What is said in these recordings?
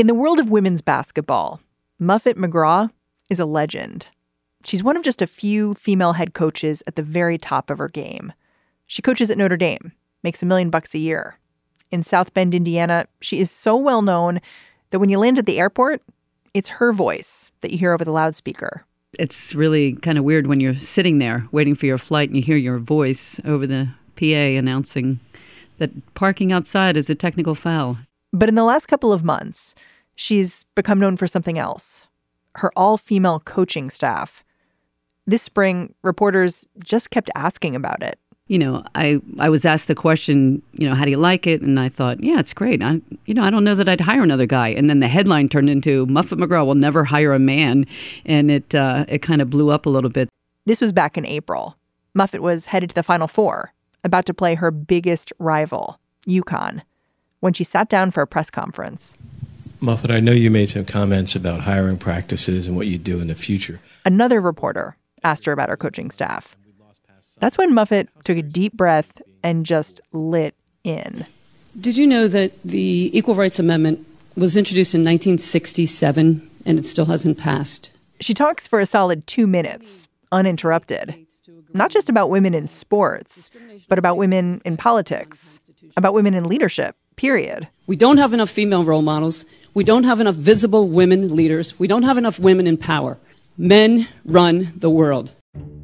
In the world of women's basketball, Muffet McGraw is a legend. She's one of just a few female head coaches at the very top of her game. She coaches at Notre Dame, makes $1 million a year. In South Bend, Indiana, she is so well known that when you land at the airport, it's her voice that you hear over the loudspeaker. It's really kind of weird when you're sitting there waiting for your flight and you hear your voice over the PA announcing that parking outside is a technical foul. But in the last couple of months, she's become known for something else. Her all-female coaching staff. This spring, reporters just kept asking about it. You know, I was asked the question, how do you like it? And I thought, yeah, it's great. I don't know that I'd hire another guy. And then the headline turned into Muffet McGraw will never hire a man. And it kind of blew up a little bit. This was back in April. Muffet was headed to the Final Four, about to play her biggest rival, UConn, when she sat down for a press conference. Muffet, I know you made some comments about hiring practices and what you do in the future. Another reporter asked her about her coaching staff. That's when Muffet took a deep breath and just lit in. Did you know that the Equal Rights Amendment was introduced in 1967 and it still hasn't passed? She talks for a solid 2 minutes, uninterrupted. Not just about women in sports, but about women in politics, about women in leadership, period. We don't have enough female role models. We don't have enough visible women leaders. We don't have enough women in power. Men run the world.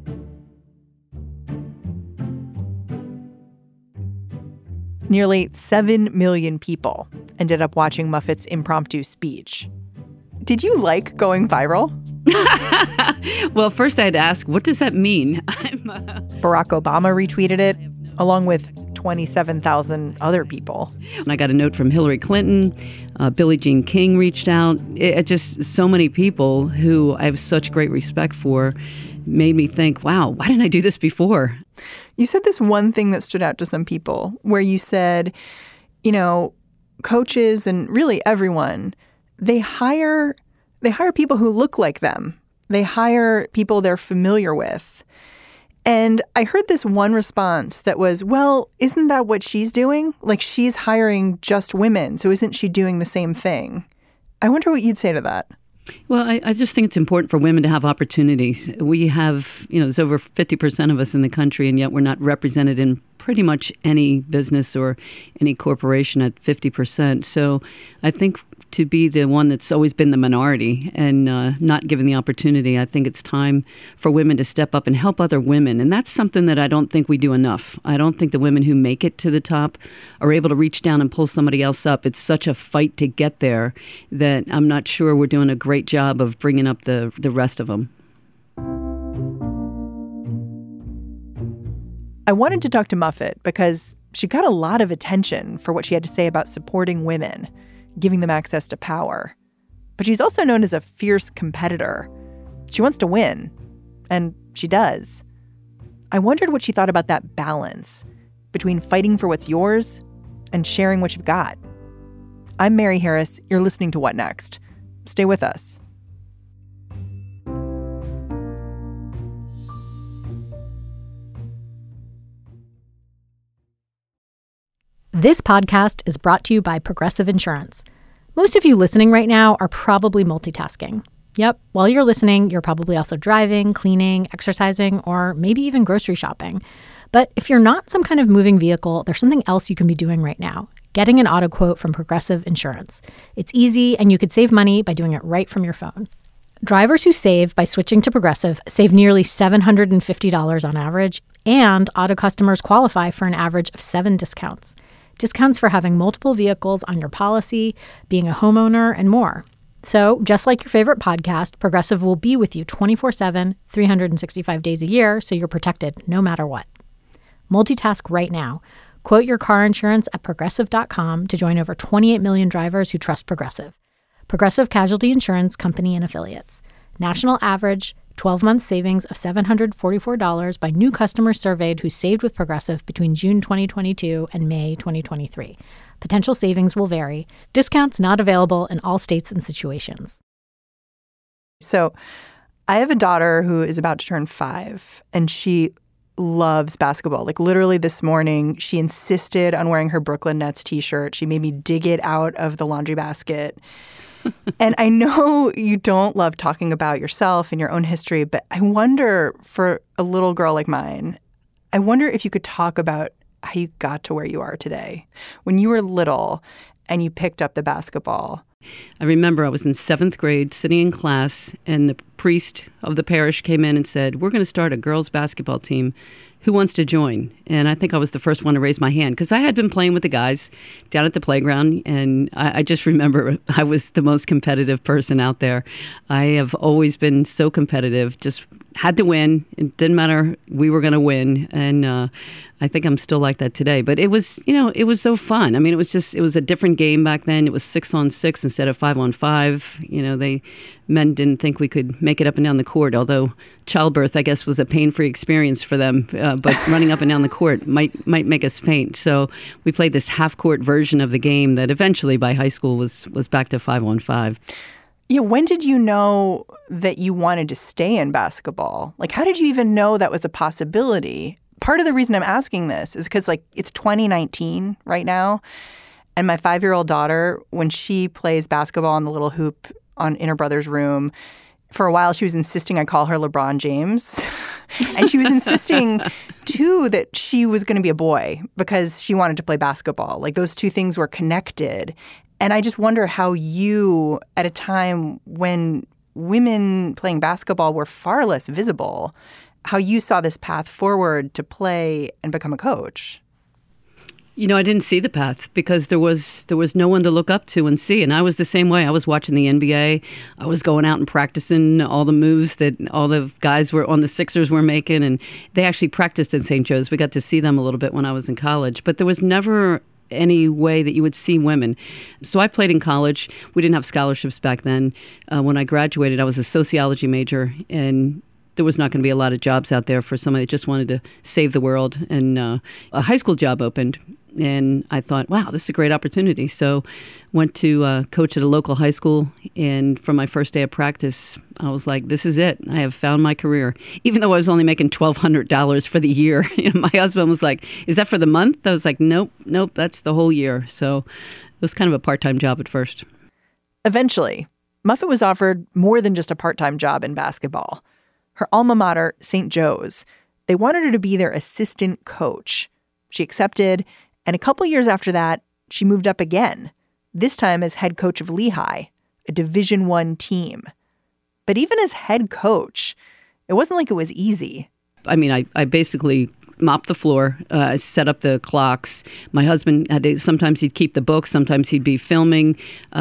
Nearly 7 million people ended up watching Muffet's impromptu speech. Did you like going viral? Well, first I'd ask, what does that mean? Barack Obama retweeted it, along with 27,000 other people. I got a note from Hillary Clinton. Billie Jean King reached out. It just so many people who I have such great respect for made me think, wow, why didn't I do this before? You said this one thing that stood out to some people where you said, coaches and really everyone, they hire people who look like them. They hire people they're familiar with. And I heard this one response that was, well, isn't that what she's doing? Like, she's hiring just women. So isn't she doing the same thing? I wonder what you'd say to that. Well, I just think it's important for women to have opportunities. We have, there's over 50% of us in the country, and yet we're not represented in pretty much any business or any corporation at 50%. So I think to be the one that's always been the minority and not given the opportunity, I think it's time for women to step up and help other women. And that's something that I don't think we do enough. I don't think the women who make it to the top are able to reach down and pull somebody else up. It's such a fight to get there that I'm not sure we're doing a great job of bringing up the rest of them. I wanted to talk to Muffet because she got a lot of attention for what she had to say about supporting women, giving them access to power. But she's also known as a fierce competitor. She wants to win, and she does. I wondered what she thought about that balance between fighting for what's yours and sharing what you've got. I'm Mary Harris. You're listening to What Next? Stay with us. This podcast is brought to you by Progressive Insurance. Most of you listening right now are probably multitasking. Yep, while you're listening, you're probably also driving, cleaning, exercising, or maybe even grocery shopping. But if you're not some kind of moving vehicle, there's something else you can be doing right now. Getting an auto quote from Progressive Insurance. It's easy, and you could save money by doing it right from your phone. Drivers who save by switching to Progressive save nearly $750 on average, and auto customers qualify for an average of 7 discounts. Discounts for having multiple vehicles on your policy, being a homeowner, and more. So, just like your favorite podcast, Progressive will be with you 24/7, 365 days a year, so you're protected no matter what. Multitask right now. Quote your car insurance at Progressive.com to join over 28 million drivers who trust Progressive. Progressive Casualty Insurance Company and Affiliates. National average 12-month savings of $744 by new customers surveyed who saved with Progressive between June 2022 and May 2023. Potential savings will vary. Discounts not available in all states and situations. So I have a daughter who is about to turn 5, and she loves basketball. Like literally this morning, she insisted on wearing her Brooklyn Nets t-shirt. She made me dig it out of the laundry basket. And I know you don't love talking about yourself and your own history, but I wonder, for a little girl like mine, I wonder if you could talk about how you got to where you are today. When you were little and you picked up the basketball. I remember I was in 7th grade sitting in class, and the priest of the parish came in and said, "We're going to start a girls' basketball team. Who wants to join?" And I think I was the first one to raise my hand because I had been playing with the guys down at the playground. And I just remember I was the most competitive person out there. I have always been so competitive, just had to win. It didn't matter. We were going to win. And I think I'm still like that today. But it was, it was so fun. I mean, it was a different game back then. It was 6-on-6 instead of 5-on-5. Men didn't think we could make it up and down the court, although childbirth, I guess, was a pain-free experience for them. But running up and down the court might make us faint. So we played this half-court version of the game that eventually by high school was back to 5-on-5. Yeah, when did you know that you wanted to stay in basketball? Like, how did you even know that was a possibility? Part of the reason I'm asking this is because, it's 2019 right now, and my 5-year-old daughter, when she plays basketball on the little hoop in her brother's room, for a while she was insisting I call her LeBron James. And she was insisting, too, that she was going to be a boy because she wanted to play basketball. Like, those two things were connected. And I just wonder how you, at a time when women playing basketball were far less visible, how you saw this path forward to play and become a coach. I didn't see the path because there was no one to look up to and see. And I was the same way. I was watching the NBA. I was going out and practicing all the moves that all the guys were on the Sixers were making. And they actually practiced in St. Joe's. We got to see them a little bit when I was in college. But there was never any way that you would see women. So I played in college. We didn't have scholarships back then. When I graduated, I was a sociology major, and there was not going to be a lot of jobs out there for somebody that just wanted to save the world. And a high school job opened, and I thought, wow, this is a great opportunity. So went to coach at a local high school, and from my first day of practice, I was like, this is it. I have found my career. Even though I was only making $1,200 for the year. My husband was like, is that for the month? I was like, nope, that's the whole year. So it was kind of a part-time job at first. Eventually, Muffet was offered more than just a part-time job in basketball. Her alma mater, St. Joe's, they wanted her to be their assistant coach. She accepted, and a couple years after that, she moved up again, this time as head coach of Lehigh, a Division I team. But even as head coach, it wasn't like it was easy. I mean, I basically mopped the floor, set up the clocks. My husband sometimes he'd keep the books, sometimes he'd be filming.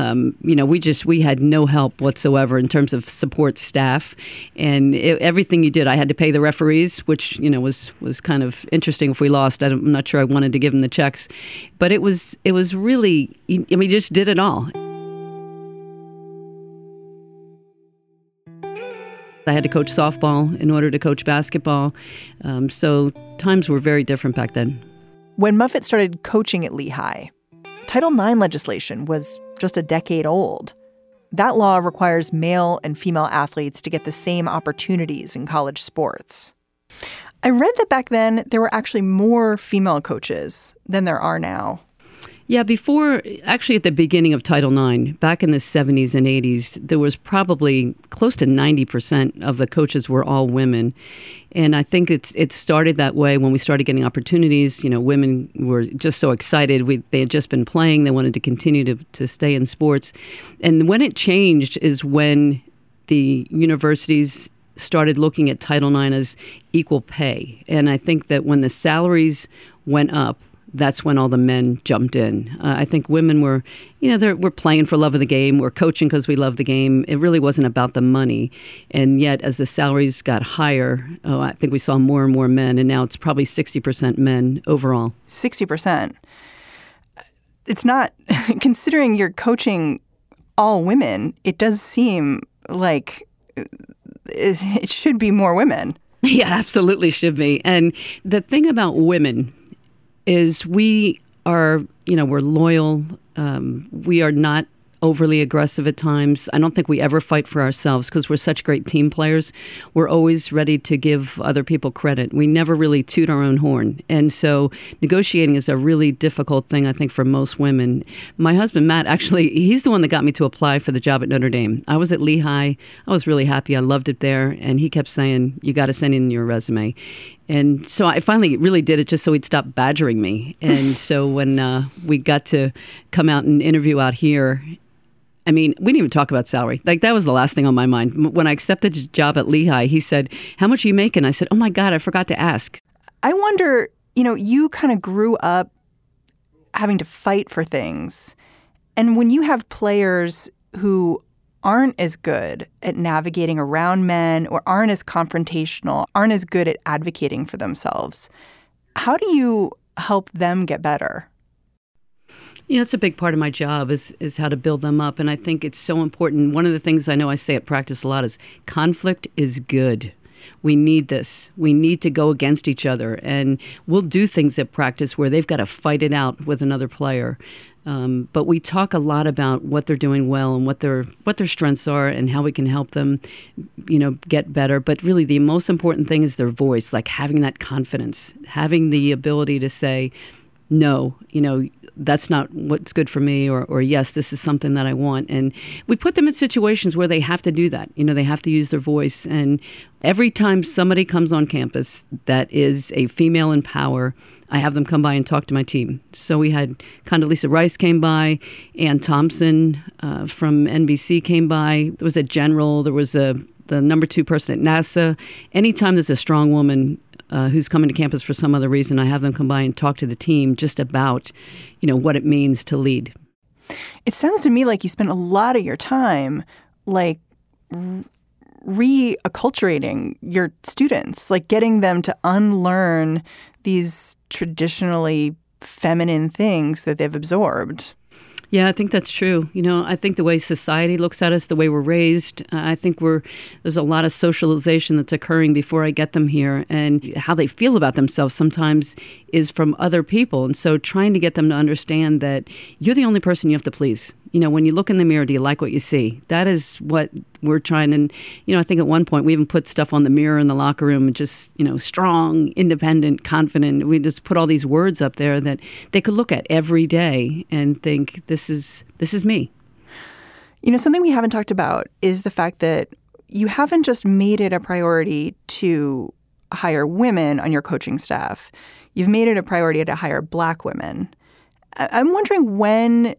We had no help whatsoever in terms of support staff, and everything you did, I had to pay the referees, which was kind of interesting. If we lost, I'm not sure I wanted to give them the checks, but it was really, just did it all. I had to coach softball in order to coach basketball. So times were very different back then. When Muffet started coaching at Lehigh, Title IX legislation was just a decade old. That law requires male and female athletes to get the same opportunities in college sports. I read that back then there were actually more female coaches than there are now. Yeah, actually at the beginning of Title IX, back in the 70s and 80s, there was probably close to 90% of the coaches were all women. And I think it started that way when we started getting opportunities. Women were just so excited. They had just been playing. They wanted to continue to stay in sports. And when it changed is when the universities started looking at Title IX as equal pay. And I think that when the salaries went up, that's when all the men jumped in. I think women were, we're playing for love of the game. We're coaching because we love the game. It really wasn't about the money. And yet, as the salaries got higher, I think we saw more and more men. And now it's probably 60% men overall. 60%. It's not, considering you're coaching all women, it does seem like it should be more women. Yeah, absolutely should be. And the thing about women is we are, we're loyal. We are not overly aggressive at times. I don't think we ever fight for ourselves because we're such great team players. We're always ready to give other people credit. We never really toot our own horn. And so negotiating is a really difficult thing, I think, for most women. My husband, Matt, actually, he's the one that got me to apply for the job at Notre Dame. I was at Lehigh. I was really happy. I loved it there. And he kept saying, you got to send in your resume. And so I finally really did it just so he'd stop badgering me. And so when we got to come out and interview out here, I mean, we didn't even talk about salary. Like, that was the last thing on my mind. When I accepted the job at Lehigh, he said, how much are you making? I said, oh, my God, I forgot to ask. I wonder, you kind of grew up having to fight for things. And when you have players who aren't as good at navigating around men or aren't as confrontational, aren't as good at advocating for themselves, how do you help them get better? It's a big part of my job is how to build them up. And I think it's so important. One of the things I know I say at practice a lot is conflict is good. We need this. We need to go against each other. And we'll do things at practice where they've got to fight it out with another player. But we talk a lot about what they're doing well and what their strengths are and how we can help them, get better. But really the most important thing is their voice, like having that confidence, having the ability to say, no, that's not what's good for me, or yes, this is something that I want. And we put them in situations where they have to do that. They have to use their voice. And every time somebody comes on campus that is a female in power, I have them come by and talk to my team. So we had Condoleezza Rice came by, Ann Thompson from NBC came by. There was a general. There was the number 2 person at NASA. Anytime there's a strong woman who's coming to campus for some other reason, I have them come by and talk to the team just about, what it means to lead. It sounds to me like you spend a lot of your time, like, reacculturating your students, like getting them to unlearn these traditionally feminine things that they've absorbed. Yeah, I think that's true. I think the way society looks at us, the way we're raised, I think there's a lot of socialization that's occurring before I get them here. And how they feel about themselves sometimes is from other people. And so trying to get them to understand that you're the only person you have to please. When you look in the mirror, do you like what you see? That is what we're trying. And, I think at one point we even put stuff on the mirror in the locker room and just, strong, independent, confident. We just put all these words up there that they could look at every day and think, this is me. Something we haven't talked about is the fact that you haven't just made it a priority to hire women on your coaching staff. You've made it a priority to hire Black women. I'm wondering when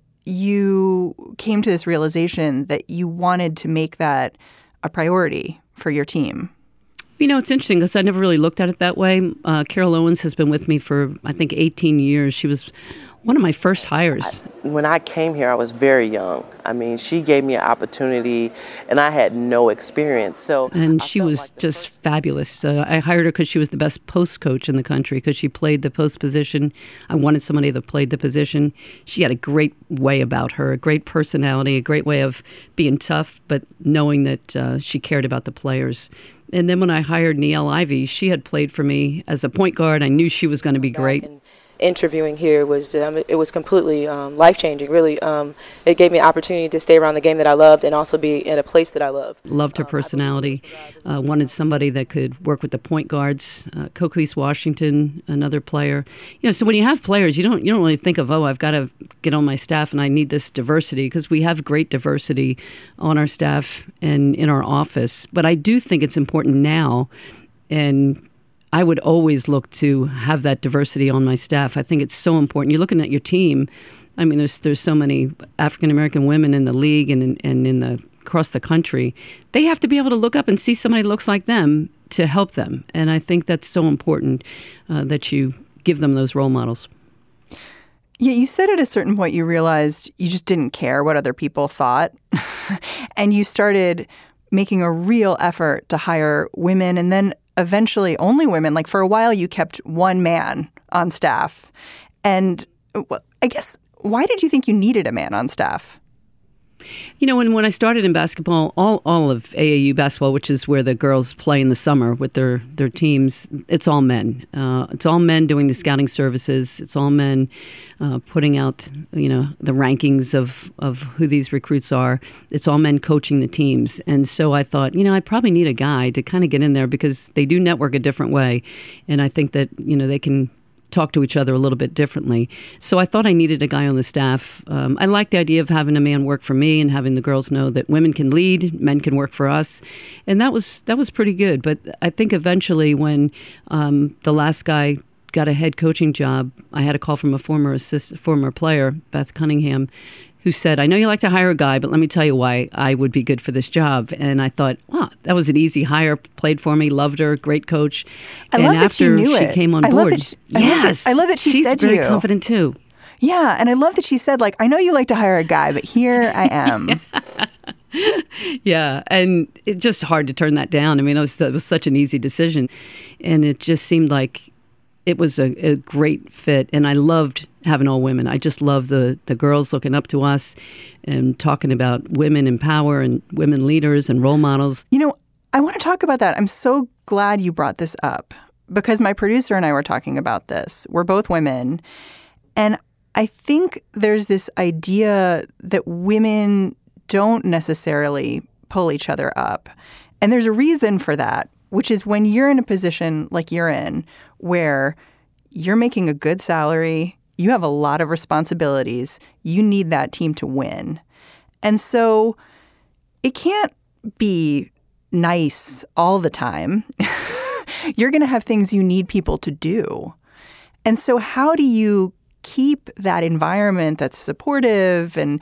you came to this realization that you wanted to make that a priority for your team. It's interesting because I never really looked at it that way. Carol Owens has been with me for, I think, 18 years. She was one of my first hires. When I came here, I was very young. I mean, she gave me an opportunity, and I had no experience. And she was just fabulous. I hired her because she was the best post coach in the country because she played the post position. I wanted somebody that played the position. She had a great way about her, a great personality, a great way of being tough, but knowing that she cared about the players. And then when I hired Niele Ivey, she had played for me as a point guard. I knew she was going to be great. Interviewing here was it was completely life-changing, really. It gave me an opportunity to stay around the game that I loved and also be in a place that I love. Loved her personality. Wanted somebody that could work with the point guards. Coquise Washington, another player. So when you have players, you don't really think of, I've got to get on my staff and I need this diversity, because we have great diversity on our staff and in our office. But I do think it's important now, and I would always look to have that diversity on my staff. I think it's so important. You're looking at your team. I mean, there's so many African-American women in the league and in the across the country. They have to be able to look up and see somebody that looks like them to help them. And I think that's so important that you give them those role models. Yeah, you said at a certain point you realized you just didn't care what other people thought. And you started making a real effort to hire women, and then eventually only women. Like, for a while, you kept one man on staff. And I guess, why did you think you needed a man on staff? You know, when I started in basketball, all of AAU basketball, which is where the girls play in the summer with their teams, it's all men. It's all men doing the scouting services. It's all men putting out, the rankings of who these recruits are. It's all men coaching the teams. And so I thought, I probably need a guy to kind of get in there because they do network a different way. And I think that, they can talk to each other a little bit differently. So I thought I needed a guy on the staff. I like the idea of having a man work for me and having the girls know that women can lead, men can work for us. And that was pretty good. But I think eventually when the last guy got a head coaching job, I had a call from a former player, Beth Cunningham, who said, I know you like to hire a guy, but let me tell you why I would be good for this job. And I thought, wow, that was an easy hire, played for me, loved her, great coach. I love that she knew it. Came on board. I love that she said to you. She's very confident too. Yeah, and I love that she said, I know you like to hire a guy, but here I am. Yeah, and it's just hard to turn that down. I mean, it was such an easy decision. And it just seemed like it was a great fit, and I loved having all women. I just love the girls looking up to us and talking about women in power and women leaders and role models. I want to talk about that. I'm so glad you brought this up because my producer and I were talking about this. We're both women, and I think there's this idea that women don't necessarily pull each other up, and there's a reason for that, which is when you're in a position like you're in where you're making a good salary, you have a lot of responsibilities, you need that team to win. And so it can't be nice all the time. You're going to have things you need people to do. And so how do you keep that environment that's supportive and,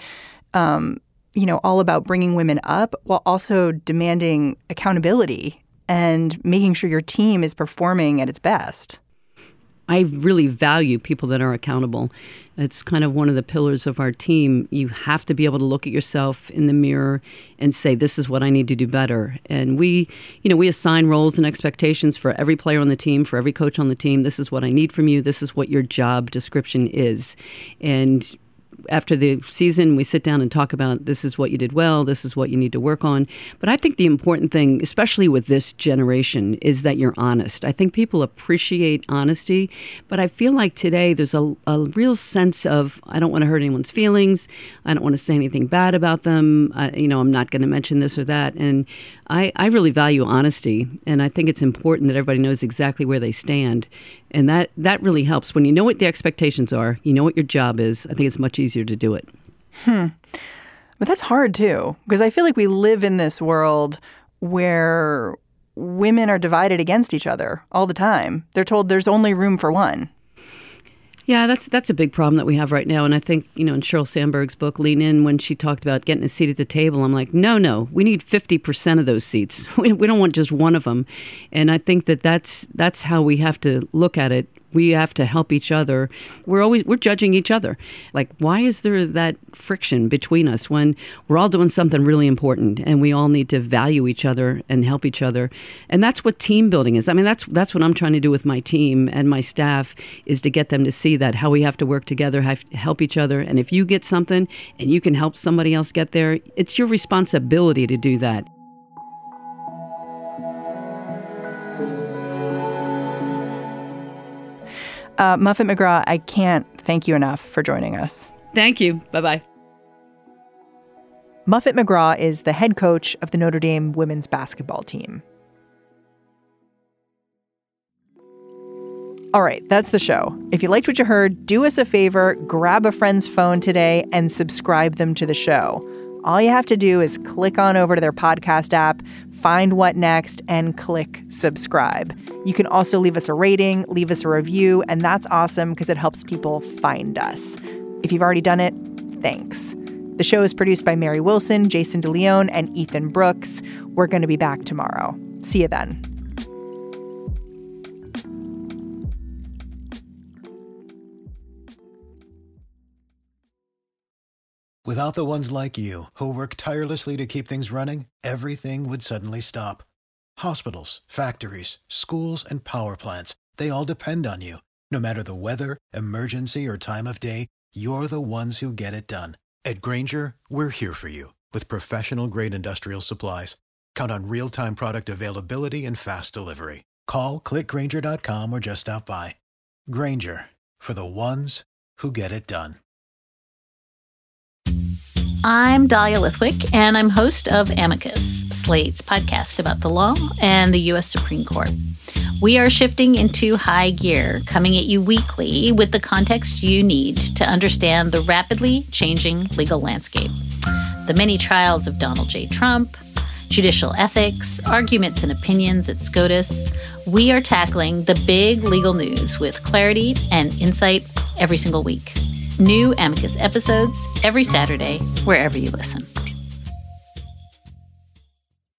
all about bringing women up while also demanding accountability and making sure your team is performing at its best? I really value people that are accountable. It's kind of one of the pillars of our team. You have to be able to look at yourself in the mirror and say, this is what I need to do better. And we assign roles and expectations for every player on the team, for every coach on the team. This is what I need from you. This is what your job description is. And after the season, we sit down and talk about this is what you did well, this is what you need to work on. But I think the important thing, especially with this generation, is that you're honest. I think people appreciate honesty, but I feel like today there's a real sense of, I don't want to hurt anyone's feelings, I don't want to say anything bad about them, I'm not going to mention this or that. And I really value honesty, and I think it's important that everybody knows exactly where they stand. And that really helps. When you know what the expectations are, you know what your job is, I think it's much easier to do it. But that's hard, too, because I feel like we live in this world where women are divided against each other all the time. They're told there's only room for one. Yeah, that's a big problem that we have right now. And I think, in Sheryl Sandberg's book, Lean In, when she talked about getting a seat at the table, I'm like, no, we need 50% of those seats. We don't want just one of them. And I think that's how we have to look at it. We have to help each other. We're judging each other. Like, why is there that friction between us when we're all doing something really important and we all need to value each other and help each other? And that's what team building is. I mean, that's what I'm trying to do with my team and my staff, is to get them to see that, how we have to work together, help each other. And if you get something and you can help somebody else get there, it's your responsibility to do that. Muffet McGraw, I can't thank you enough for joining us. Thank you. Bye-bye. Muffet McGraw is the head coach of the Notre Dame women's basketball team. All right, that's the show. If you liked what you heard, do us a favor, grab a friend's phone today and subscribe them to the show. All you have to do is click on over to their podcast app, find What Next, and click subscribe. You can also leave us a rating, leave us a review, and that's awesome because it helps people find us. If you've already done it, thanks. The show is produced by Mary Wilson, Jason DeLeon, and Ethan Brooks. We're going to be back tomorrow. See you then. Without the ones like you, who work tirelessly to keep things running, everything would suddenly stop. Hospitals, factories, schools, and power plants, they all depend on you. No matter the weather, emergency, or time of day, you're the ones who get it done. At Grainger, we're here for you with professional-grade industrial supplies. Count on real-time product availability and fast delivery. Call, click Grainger.com, or just stop by. Grainger, for the ones who get it done. I'm Dahlia Lithwick, and I'm host of Amicus, Slate's podcast about the law and the U.S. Supreme Court. We are shifting into high gear, coming at you weekly with the context you need to understand the rapidly changing legal landscape. The many trials of Donald J. Trump, judicial ethics, arguments and opinions at SCOTUS. We are tackling the big legal news with clarity and insight every single week. New Amicus episodes every Saturday, wherever you listen.